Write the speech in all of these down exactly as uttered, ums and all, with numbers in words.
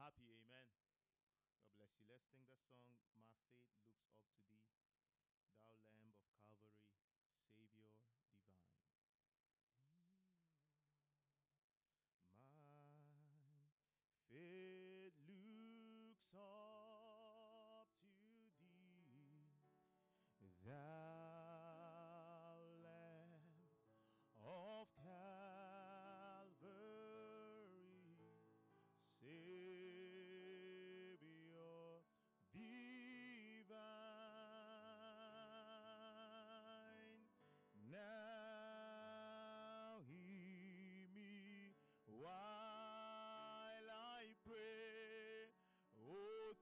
happy, amen. God bless you. Let's sing the song, My Faith Looks Up to Thee, Thou Lamb of Calvary, Savior divine. My faith looks up to Thee, Thou Lamb of Calvary, Savior divine. Now hear me while I pray. Oh,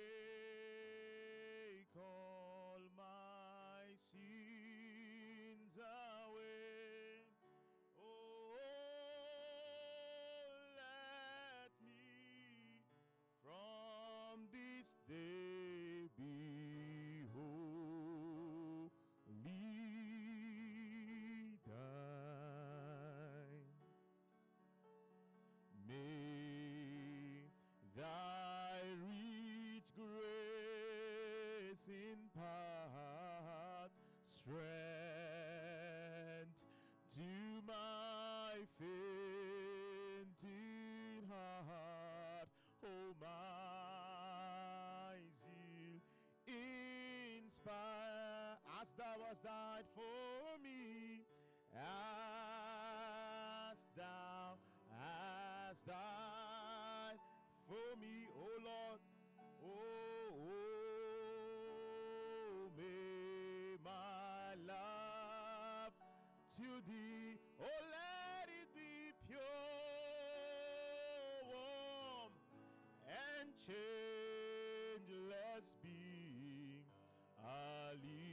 take all my sins away. Oh, let me from this day be wholly thine. May thy rich grace impart strength to my fainting heart. Oh, my zeal inspire as thou hast died for me, as thou hast died for me, oh Lord. Oh, oh, may my love to thee, oh, let it be pure, warm, and changeless being, a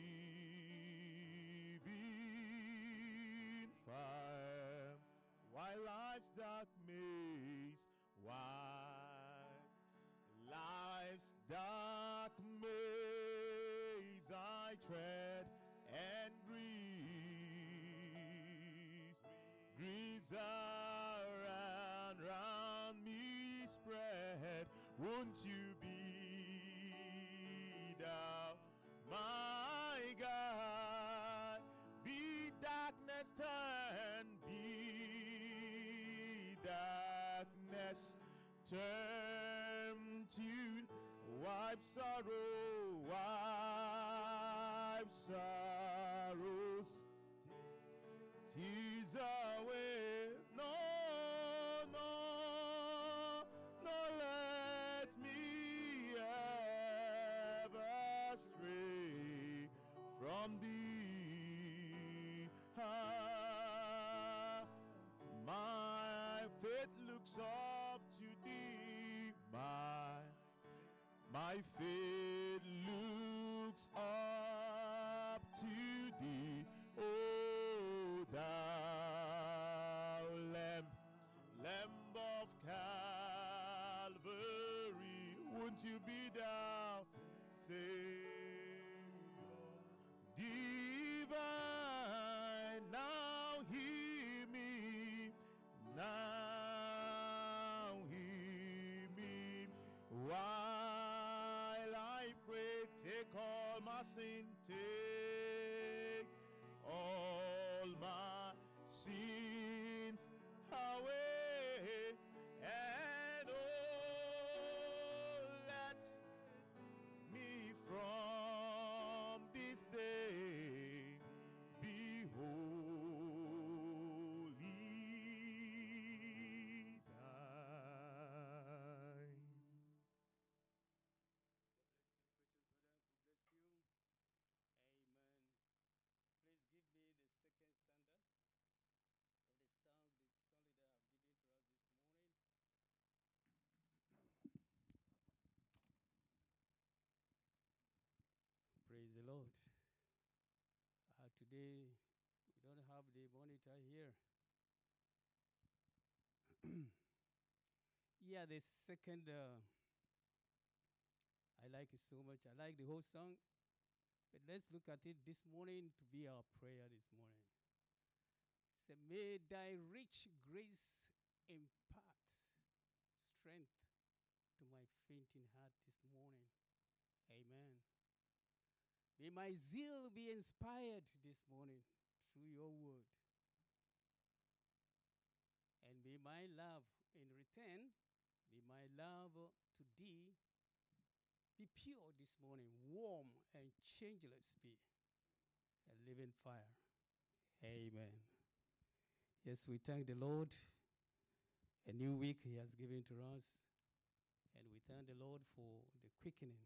living fire, while life's dark maze, while life's dark maze I tread and breathe, breeze around, round me spread. Won't you be thou my God? Be darkness turn, be darkness turn to wipe sorrow, wipe sorrows, tears away. No, no, no, let me ever stray from thee. Ah, my faith looks up to thee. My, my faith looks up to thee. Oh, thou Lamb, Lamb of Calvary, won't you be thou Savior divine? Now hear me, now hear me while I pray. Take all my sin, take all my sins away, and oh, let me from this day be wholly thine. God bless you, precious brother. God bless you. Amen. Please give me the second standard of the song, the song that I've given to us this morning. Praise the Lord. Uh, today, we don't have the monitor here. Yeah, the second, uh, I like it so much. I like the whole song. But let's look at it this morning to be our prayer this morning. Say, may thy rich grace impart strength to fainting heart this morning. Amen. May my zeal be inspired this morning through your word. And may my love in return, may my love to thee be pure this morning, warm and changeless be a living fire. Amen. Yes, we thank the Lord. A new week he has given to us. And we thank the Lord for the quickening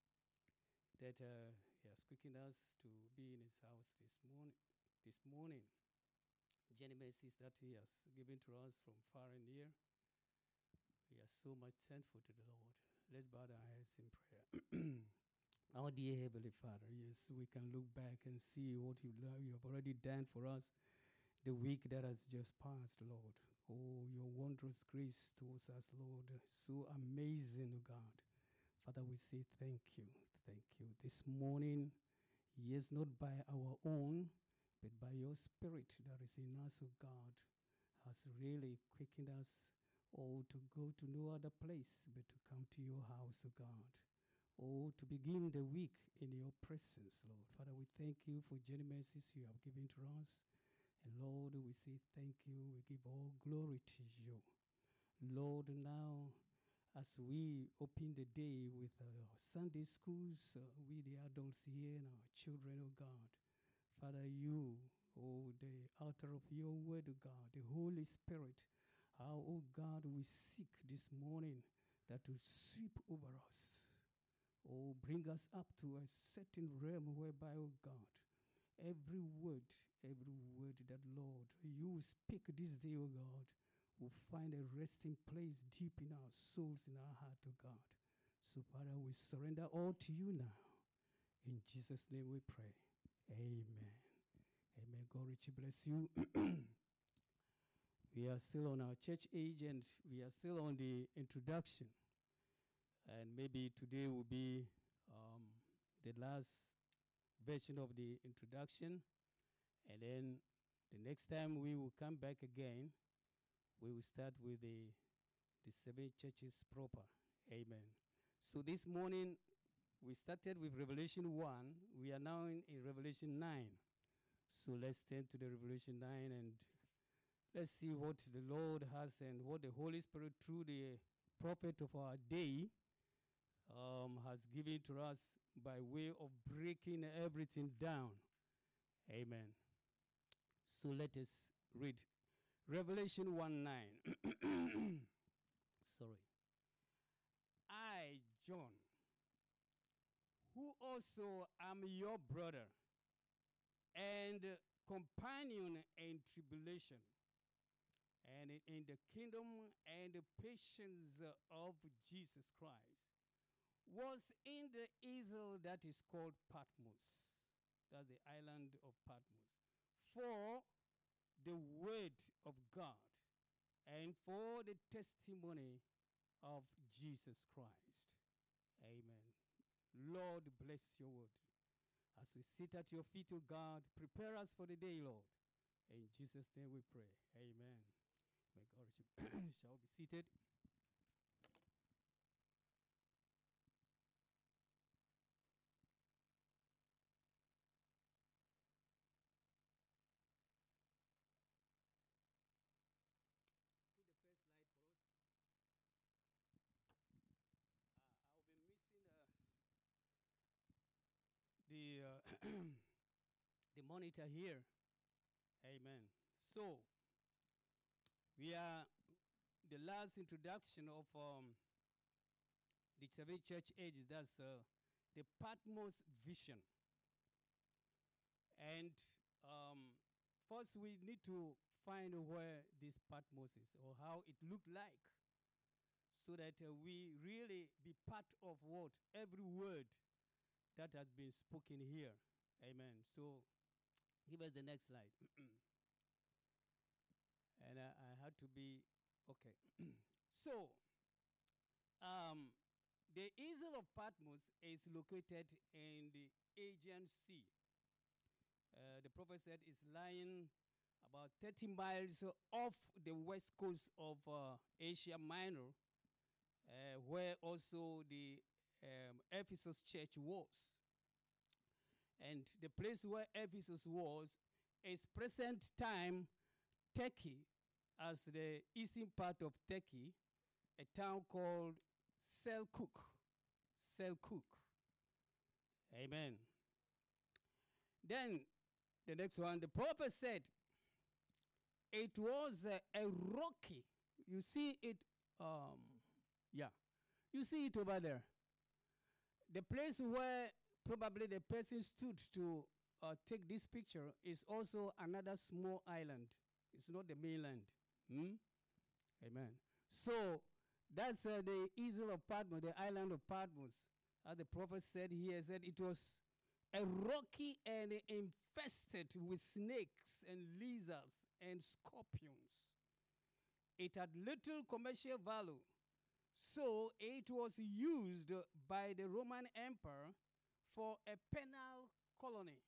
that uh, he has quickened us to be in his house this morning. This morning, Jenny mercies that he has given to us from far and near. We are so much thankful to the Lord. Let's bow our heads in prayer. Our dear Heavenly Father, yes, we can look back and see what you, you have already done for us the week that has just passed, Lord. Oh, your wondrous grace towards us, Lord, so amazing, oh God. Father, we say thank you, thank you. This morning, yes, not by our own, but by your Spirit that is in us, oh God, has really quickened us, oh, to go to no other place but to come to your house, oh God. Oh, to begin the week in your presence, Lord. Father, we thank you for the mercies you have given to us. And Lord, we say thank you. We give all glory to you. Lord, now, as we open the day with our Sunday schools, uh, we the adults here and our children, oh God. Father, you, oh, the author of your word, oh God, the Holy Spirit, how, oh God, we seek this morning that to sweep over us. Oh, bring us up to a certain realm whereby, oh God, every word, every word that, Lord, you speak this day, oh God, will find a resting place deep in our souls, in our heart, oh God. So, Father, we surrender all to you now. In Jesus' name we pray. Amen. Amen. God richly bless you. We are still on our church age and we are still on the introduction. And maybe today will be um, the last version of the introduction. And then the next time we will come back again, we will start with the, the seven churches proper. Amen. So this morning, we started with Revelation one. We are now in, in Revelation nine. So let's turn to the Revelation nine and let's see what the Lord has and what the Holy Spirit through the prophet of our day um, has given to us by way of breaking everything down. Amen. So let us read Revelation one nine. Sorry. I, John, who also am your brother and companion in tribulation and in, in the kingdom and the patience of Jesus Christ, was in the isle that is called Patmos. That's the island of Patmos. For the word of God and for the testimony of Jesus Christ. Amen. Lord, bless your word. As we sit at your feet, O God, prepare us for the day, Lord. In Jesus' name we pray. Amen. May God shall be seated. Put the first slide for us. Uh, I'll be missing uh, the uh, the monitor here. Amen. So we are the last introduction of um, the seven church ages. That's uh, the Patmos vision. And um, first we need to find where this Patmos is or how it looked like, so that uh, we really be part of what every word that has been spoken here. Amen. So give us the next slide. And I, I had to be okay. So um, the isle of Patmos is located in the Aegean Sea. Uh, the prophet said it's lying about thirty miles off the west coast of uh, Asia Minor. uh, where also the um, Ephesus church was. And the place where Ephesus was is present time Turkey, as the eastern part of Turkey, a town called Selkuk. Selkuk. Amen. Then the next one, the prophet said, it was a, a rocky. You see it, um, yeah. You see it over there. The place where probably the person stood to uh, take this picture is also another small island. It's not the mainland. Hmm? Amen. So that's uh, the Isle of Patmos, the island of Patmos. As the prophet said here, said it was a rocky and infested with snakes and lizards and scorpions. It had little commercial value, so it was used by the Roman emperor for a penal colony.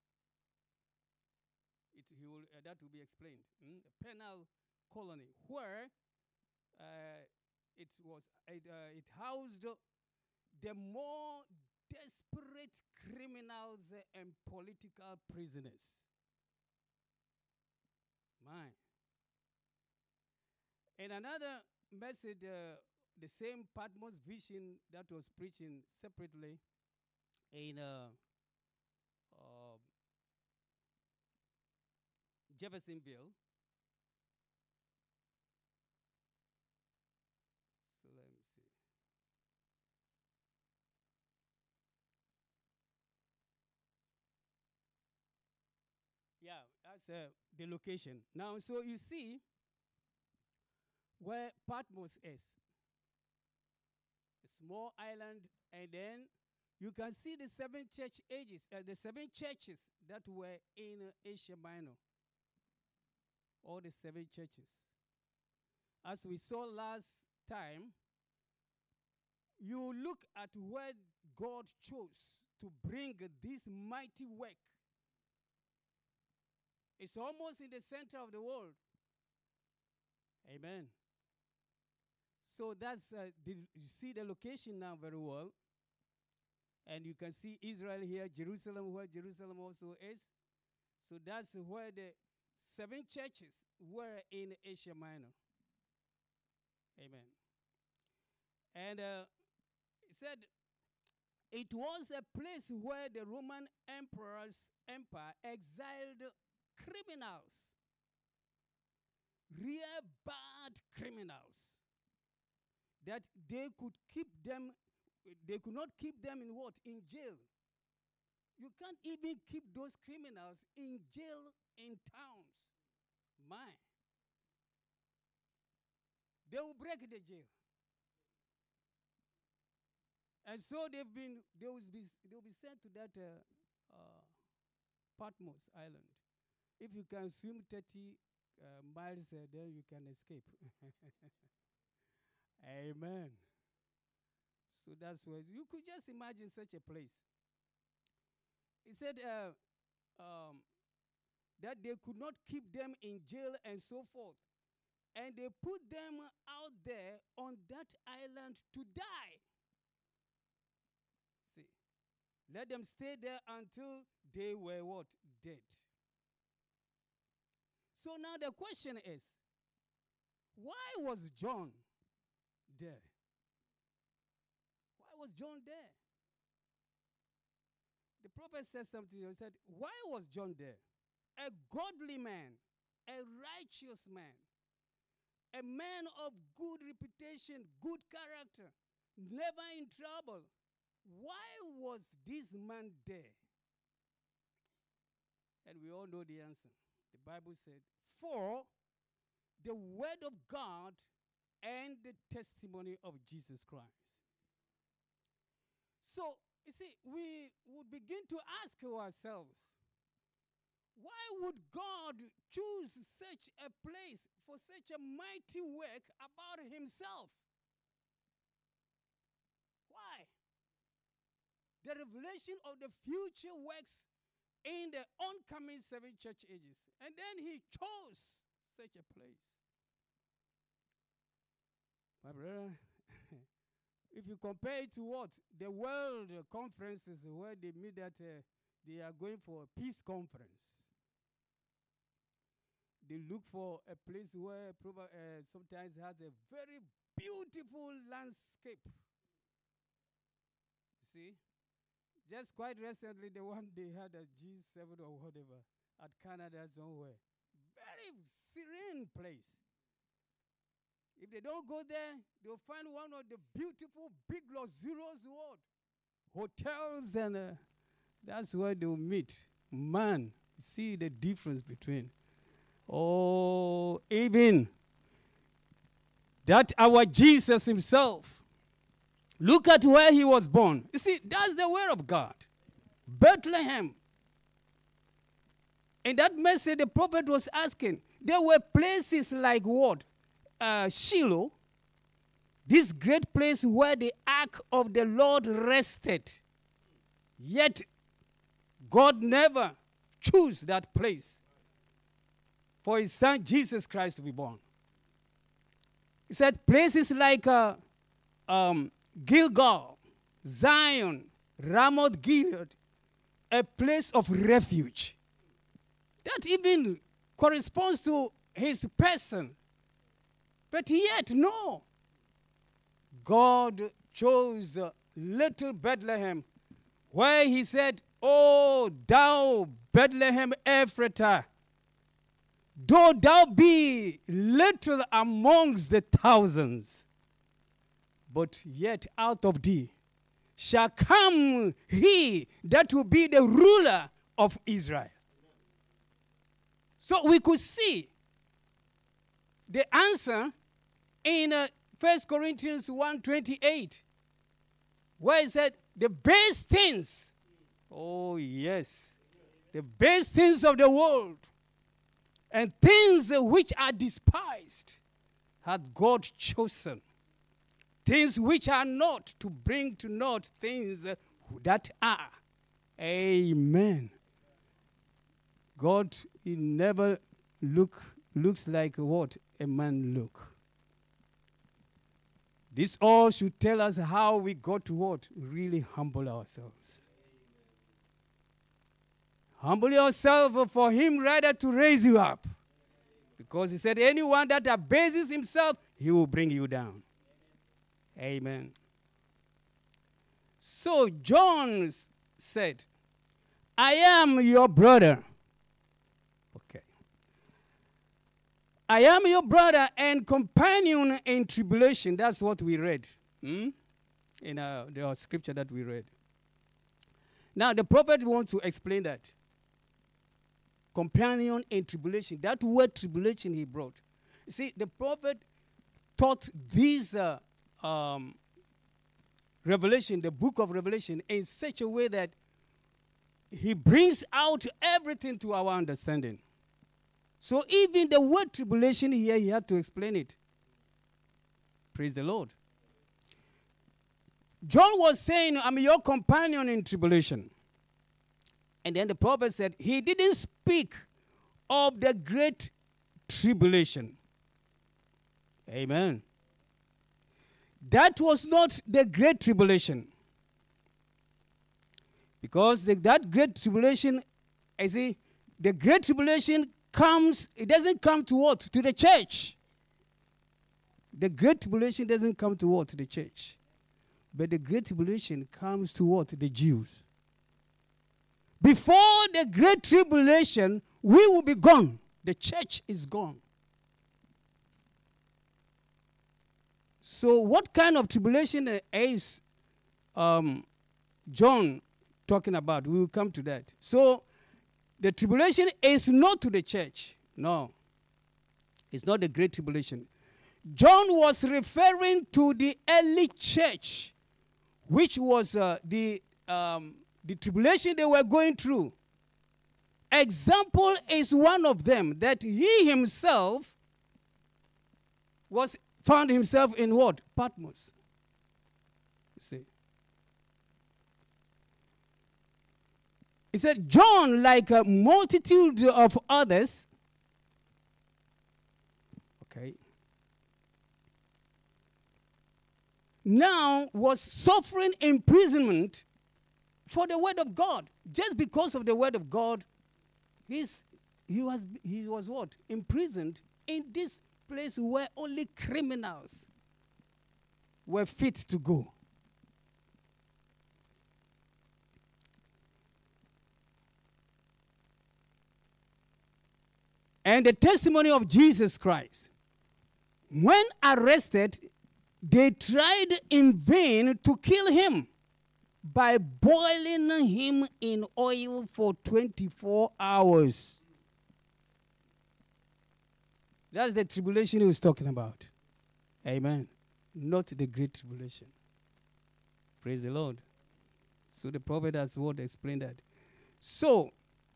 It, he will, uh, that will be explained. Mm? A penal colony where uh, it was it, uh, it housed the more desperate criminals and political prisoners. My. And another message, uh, the same Patmos vision that was preaching separately in uh, uh, Jeffersonville. So let me see. Yeah, that's uh, the location. Now, so you see where Patmos is. A small island, and then you can see the seven church ages, uh, the seven churches that were in uh, Asia Minor. All the seven churches. As we saw last time, you look at where God chose to bring this mighty work. It's almost in the center of the world. Amen. So that's, uh, the, you see the location now very well. And you can see Israel here, Jerusalem, where Jerusalem also is. So that's where the seven churches were in Asia Minor. Amen. And uh, he said, it was a place where the Roman emperor's empire exiled criminals, real bad criminals, that they could keep them, they could not keep them in what? In jail. You can't even keep those criminals in jail in towns. My. They will break the jail. And so they've been, they will be, they will be sent to that uh, uh, Patmos Island. If you can swim thirty uh, miles, uh, then you can escape. Amen. So that's where you could just imagine such a place. He said uh, um, that they could not keep them in jail and so forth. And they put them out there on that island to die. See, let them stay there until they were what? Dead. So now the question is, why was John there? Why was John there? The prophet said something. He said, why was John there? A godly man, a righteous man, a man of good reputation, good character, never in trouble. Why was this man there? And we all know the answer. The Bible said, for the word of God and the testimony of Jesus Christ. So, you see, we would begin to ask ourselves, why would God choose such a place for such a mighty work about himself? Why? The revelation of the future works in the oncoming seven church ages. And then he chose such a place. My brother, If you compare it to what? The world conferences where they meet that uh, they are going for a peace conference. They look for a place where prob- uh, sometimes has a very beautiful landscape. See? Just quite recently, the one they had at G seven or whatever, at Canada somewhere. Very serene place. If they don't go there, they'll find one of the beautiful, big, luxurious what? Hotels, and uh, that's where they'll meet. Man, see the difference between. Oh, even that our Jesus himself, look at where he was born. You see, that's the word of God. Bethlehem. In that message, the prophet was asking, there were places like what? Uh, Shiloh, this great place where the ark of the Lord rested. Yet, God never chose that place for his son Jesus Christ to be born. He said places like uh, um, Gilgal, Zion, Ramoth Gilead, a place of refuge. That even corresponds to his person. But yet, no. God chose uh, little Bethlehem, where he said, "O thou Bethlehem Ephratah, though thou be little amongst the thousands, but yet out of thee shall come he that will be the ruler of Israel." So we could see the answer in uh, First Corinthians one twenty-eight, where it said, the base things, oh yes, the base things of the world, and things uh, which are despised, hath God chosen. Things which are not, to bring to naught things uh, that are. Amen. God, he never look looks like what a man look. This all should tell us how we got to what? Really humble ourselves. Humble yourself for him rather to raise you up. Because he said, anyone that abases himself, he will bring you down. Amen. So John said, I am your brother. Okay. I am your brother and companion in tribulation. That's what we read hmm? in uh, the scripture that we read. Now, the prophet wants to explain that. Companion in tribulation. That word tribulation he brought. You see, the prophet taught this uh, um, revelation, the book of Revelation, in such a way that he brings out everything to our understanding. So even the word tribulation here, he had to explain it. Praise the Lord. John was saying, I'm your companion in tribulation. And then the prophet said, he didn't speak of the great tribulation. Amen. That was not the great tribulation. Because the, that great tribulation, I see, the great tribulation comes, it doesn't come to what? To the church. The great tribulation doesn't come to what? To the church. But the great tribulation comes to what? The Jews. Before the great tribulation, we will be gone. The church is gone. So what kind of tribulation is um, John talking about? We will come to that. So the tribulation is not to the church. No. It's not the great tribulation. John was referring to the early church, which was uh, the, um, the tribulation they were going through. Example is one of them, that he himself was found himself in what? Patmos. You see. He said, John, like a multitude of others, okay, now was suffering imprisonment for the word of God. Just because of the word of God, he's, he was he was what? Imprisoned in this place where only criminals were fit to go. And the testimony of Jesus Christ. When arrested, they tried in vain to kill him by boiling him in oil for twenty-four hours. That's the tribulation he was talking about. Amen. Not the great tribulation. Praise the Lord. So the prophet has what explained that. So,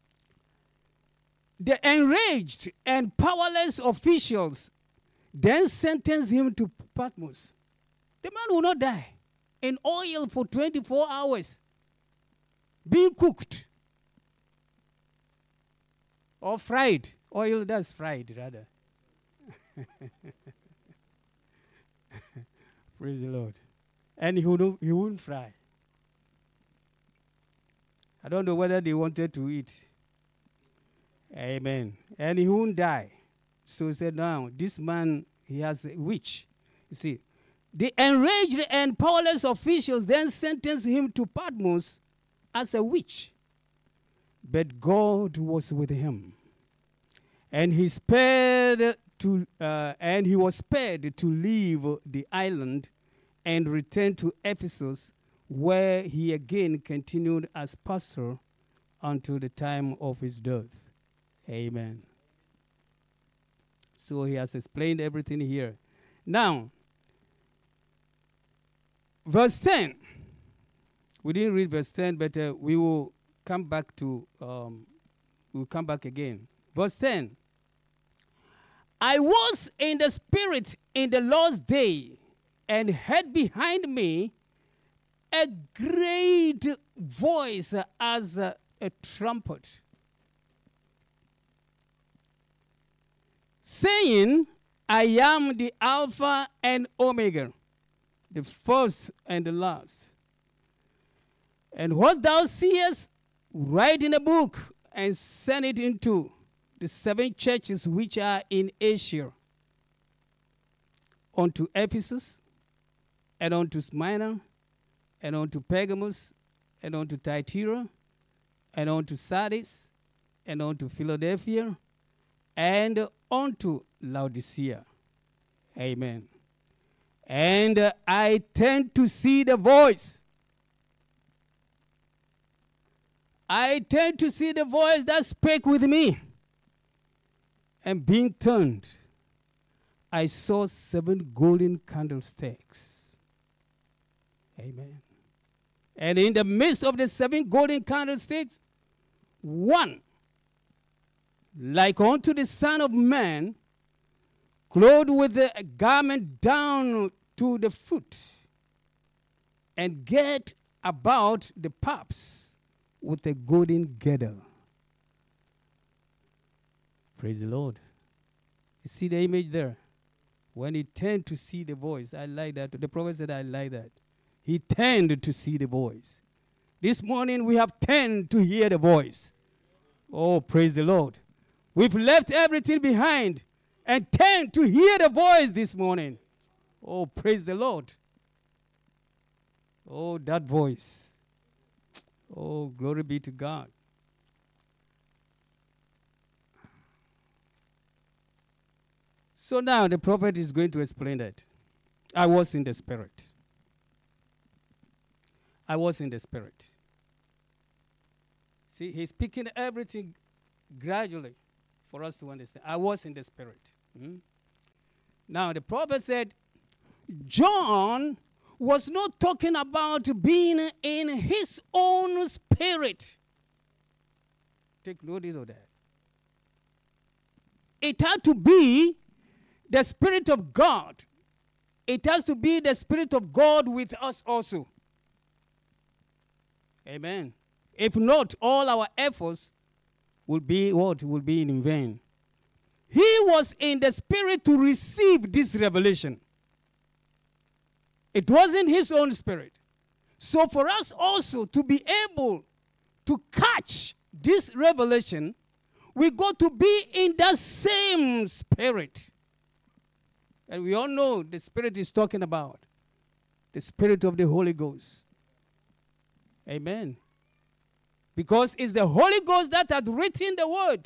the enraged and powerless officials then sentenced him to Patmos. The man will not die in oil for twenty-four hours, being cooked or fried. Oil that's fried, rather. Praise the Lord. And he wouldn't, he wouldn't fry. I don't know whether they wanted to eat. Amen. And he won't die. So he said, now, this man, he has a witch. You see, the enraged and powerless officials then sentenced him to Patmos as a witch. But God was with him. And he spared to, uh, and he was spared to leave the island and return to Ephesus, where he again continued as pastor until the time of his death. Amen. So he has explained everything here. Now, verse ten. We didn't read verse ten, but uh, we will come back to, um, we'll come back again. Verse ten. I was in the Spirit in the Lord's day, and heard behind me a great voice as a, a trumpet, saying, I am the Alpha and Omega, the first and the last. And what thou seest, write in a book and send it into the seven churches which are in Asia, unto Ephesus, and unto Smyrna, and unto Pergamos, and unto Thyatira, and unto Sardis, and unto Philadelphia, and unto Laodicea. Amen. And uh, I tend to see the voice. I tend to see the voice that spake with me. And being turned, I saw seven golden candlesticks. Amen. And in the midst of the seven golden candlesticks, one, like unto the Son of Man, clothed with a garment down to the foot, and girt about the paps with a golden girdle. Praise the Lord. You see the image there? When he turned to see the voice, I like that. The prophet said, I like that. He turned to see the voice. This morning we have turned to hear the voice. Oh, praise the Lord. We've left everything behind and turned to hear the voice this morning. Oh, praise the Lord. Oh, that voice. Oh, glory be to God. So now the prophet is going to explain that. I was in the Spirit. I was in the Spirit. See, he's picking everything gradually for us to understand. I was in the Spirit. Hmm? Now the prophet said, John was not talking about being in his own spirit. Take notice of that. It had to be the Spirit of God. It has to be the Spirit of God with us also. Amen. If not, all our efforts will be what? Will be in vain. He was in the Spirit to receive this revelation. It wasn't his own spirit. So for us also to be able to catch this revelation, we got to be in that same spirit. And we all know the spirit is talking about the spirit of the Holy Ghost. Amen. Because it's the Holy Ghost that had written the word.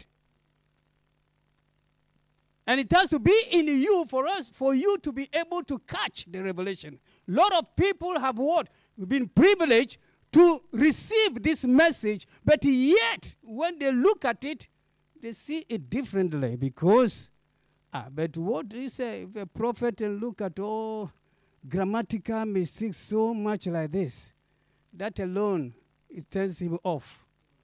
And it has to be in you for us, for you to be able to catch the revelation. A lot of people have what? Been privileged to receive this message, but yet, when they look at it, they see it differently because, ah, but what do you say if a prophet and look at all grammatical mistakes so much like this, that alone, it turns him off.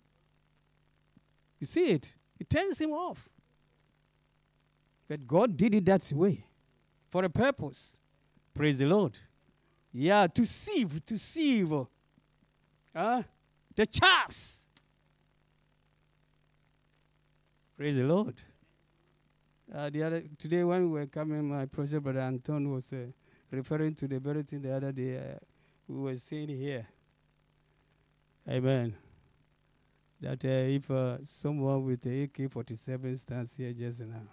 You see it? It turns him off. But God did it that way for a purpose. Praise the Lord. Yeah, to sieve, to sieve uh, the chaffs. Praise the Lord. Uh, the other today when we were coming, my professor brother Anton was uh, referring to the very thing the other day uh, we were saying here. Amen. That uh, if uh, someone with the A K forty-seven stands here just now,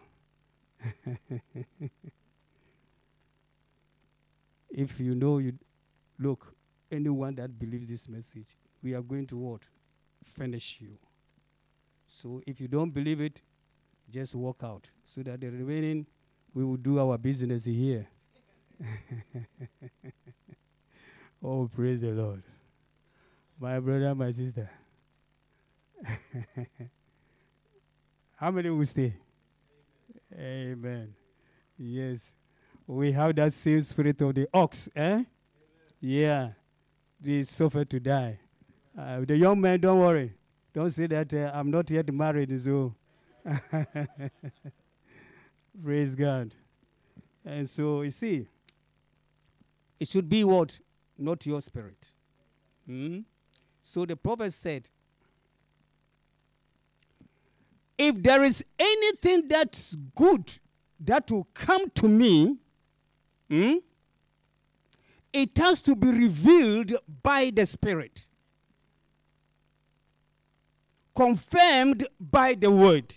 if you know, you look, anyone that believes this message, we are going to what? Finish you. So if you don't believe it, just walk out so that the remaining, we will do our business here. Oh, praise the Lord. My brother, my sister. How many will stay? Amen. Amen. Yes. We have that same spirit of the ox, eh? Amen. Yeah. They suffer to die. Uh, the young man, don't worry. Don't say that uh, I'm not yet married, so. Praise God. And so, you see, it should be what? Not your spirit. Hmm? So the prophet said, if there is anything that's good that will come to me, hmm, it has to be revealed by the Spirit, confirmed by the word,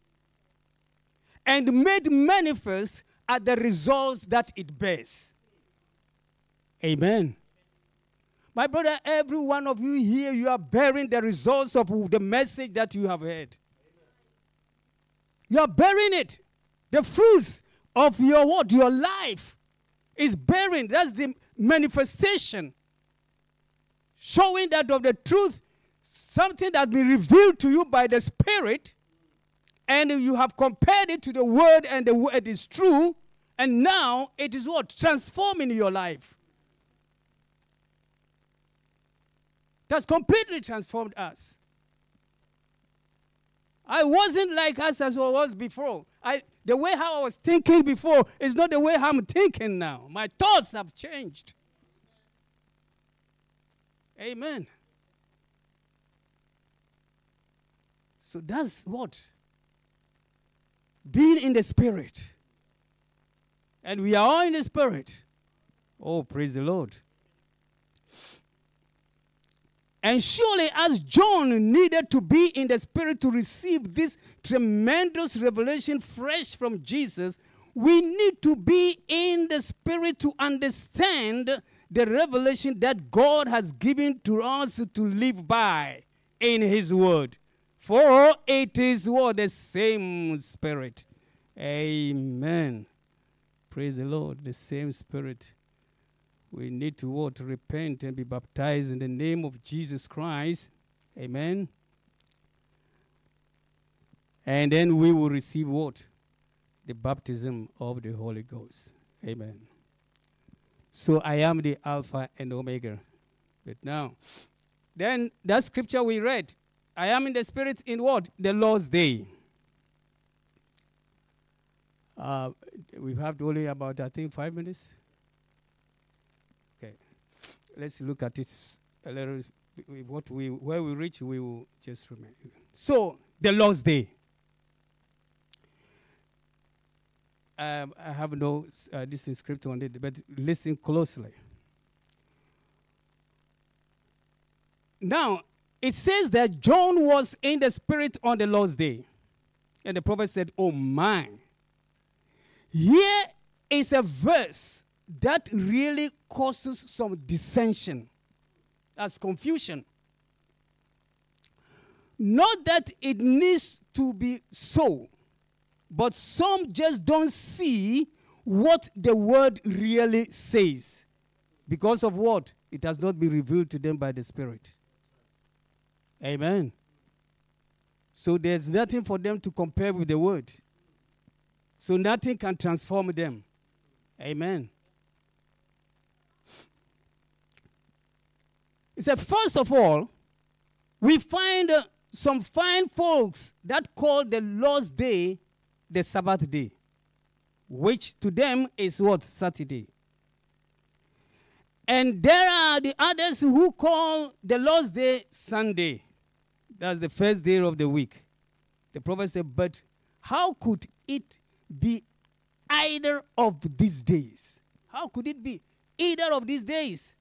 and made manifest at the results that it bears. Amen. My brother, every one of you here, you are bearing the results of the message that you have heard. You are bearing it. The fruits of your what? Your life is bearing. That's the manifestation. Showing that of the truth, something that will be revealed to you by the Spirit, and you have compared it to the Word, and the Word is true, and now it is what? Transforming your life. That's completely transformed us. I wasn't like us as I was before. I, the way how I was thinking before is not the way how I'm thinking now. My thoughts have changed. Amen. So that's what? Being in the Spirit. And we are all in the Spirit. Oh, praise the Lord. And surely as John needed to be in the Spirit to receive this tremendous revelation fresh from Jesus, we need to be in the Spirit to understand the revelation that God has given to us to live by in His Word. For it is what? The same Spirit. Amen. Praise the Lord. The same Spirit. We need to what? Repent and be baptized in the name of Jesus Christ. Amen. And then we will receive what? The baptism of the Holy Ghost. Amen. So I am the Alpha and Omega. But now, then that scripture we read, I am in the Spirit in what? The Lord's day. Uh, we have only about, I think, five minutes. Let's look at it a little. What we, where we reach, we will just remember. So, the Lord's Day. Um, I have no uh, this script on it, but listen closely. Now, it says that John was in the Spirit on the Lord's day. And the prophet said, oh my. Here is a verse that really causes some dissension. That's confusion. Not that it needs to be so, but some just don't see what the word really says. Because of what? It has not been revealed to them by the Spirit. Amen. So there's nothing for them to compare with the word. So nothing can transform them. Amen. He said, first of all, we find uh, some fine folks that call the Lord's Day the Sabbath day, which to them is what? Saturday. And there are the others who call the Lord's Day Sunday. That's the first day of the week. The prophet said, but how could it be either of these days? How could it be either of these days?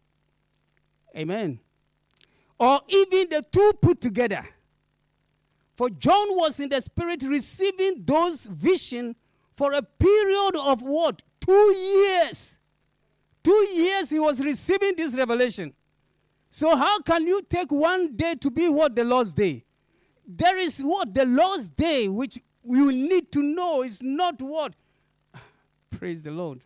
Amen. Or even the two put together. For John was in the Spirit receiving those visions for a period of what? Two years. Two years he was receiving this revelation. So how can you take one day to be what? The Lord's Day. There is what? The Lord's Day, which you need to know is not what? Praise the Lord.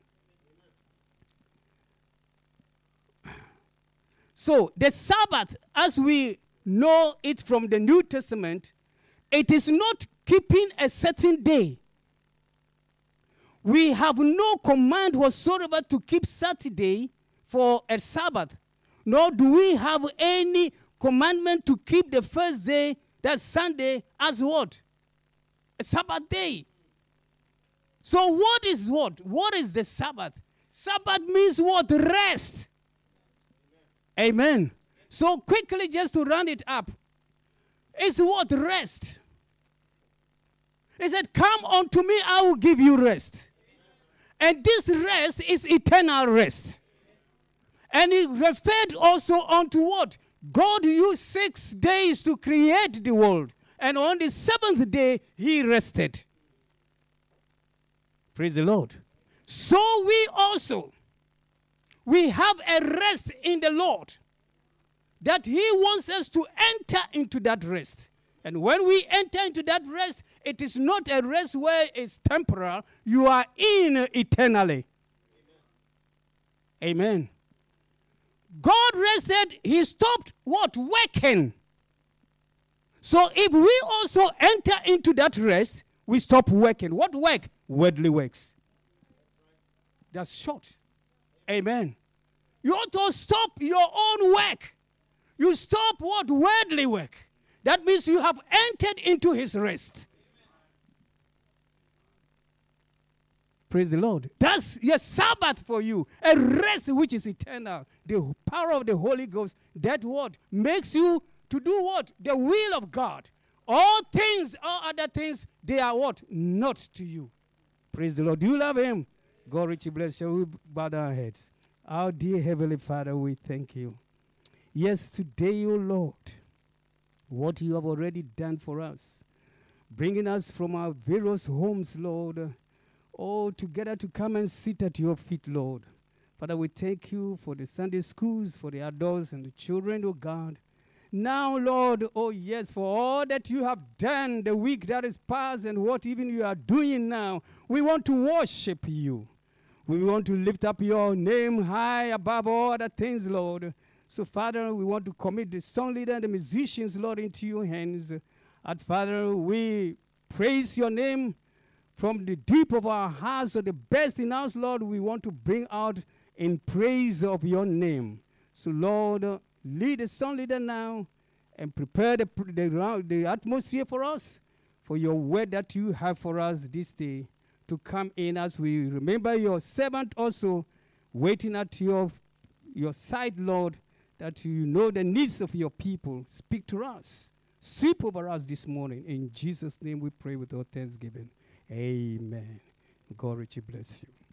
So the Sabbath, as we know it from the New Testament, it is not keeping a certain day. We have no command whatsoever to keep Saturday for a Sabbath. Nor do we have any commandment to keep the first day, that's Sunday, as what? A Sabbath day. So what is what? What is the Sabbath? Sabbath means what? Rest. Amen. Amen. So quickly, just to round it up, it's what? Rest. He said, come unto me, I will give you rest. And this rest is eternal rest. And he referred also unto what? God used six days to create the world. And on the seventh day, he rested. Praise the Lord. So we also, we have a rest in the Lord. That he wants us to enter into that rest. And when we enter into that rest, it is not a rest where it's temporal. You are in eternally. Amen. Amen. God rested. He stopped what? Working. So if we also enter into that rest, we stop working. What work? Worldly works. That's short. Amen. You ought to stop your own work. You stop what? Worldly work. That means you have entered into his rest. Praise the Lord. That's your Sabbath for you. A rest which is eternal. The power of the Holy Ghost. That what? Makes you to do what? The will of God. All things, all other things, they are what? Not to you. Praise the Lord. Do you love him? God richly bless you. We bow down our heads. Our dear Heavenly Father, we thank you. Yes, today, O Lord, what you have already done for us, bringing us from our various homes, Lord, oh, together to come and sit at your feet, Lord. Father, we thank you for the Sunday schools, for the adults and the children, oh God. Now, Lord, oh yes, for all that you have done the week that is past and what even you are doing now, we want to worship you. We want to lift up your name high above all other things, Lord. So, Father, we want to commit the song leader and the musicians, Lord, into your hands. And, Father, we praise your name from the deep of our hearts, or the best in us, Lord, we want to bring out in praise of your name. So, Lord, uh, lead the song leader now and prepare the, the, the atmosphere for us, for your word that you have for us this day to come in as we remember your servant also waiting at your, your side, Lord, that you know the needs of your people. Speak to us. Sweep over us this morning. In Jesus' name we pray with our thanksgiving. Amen. God richly bless you.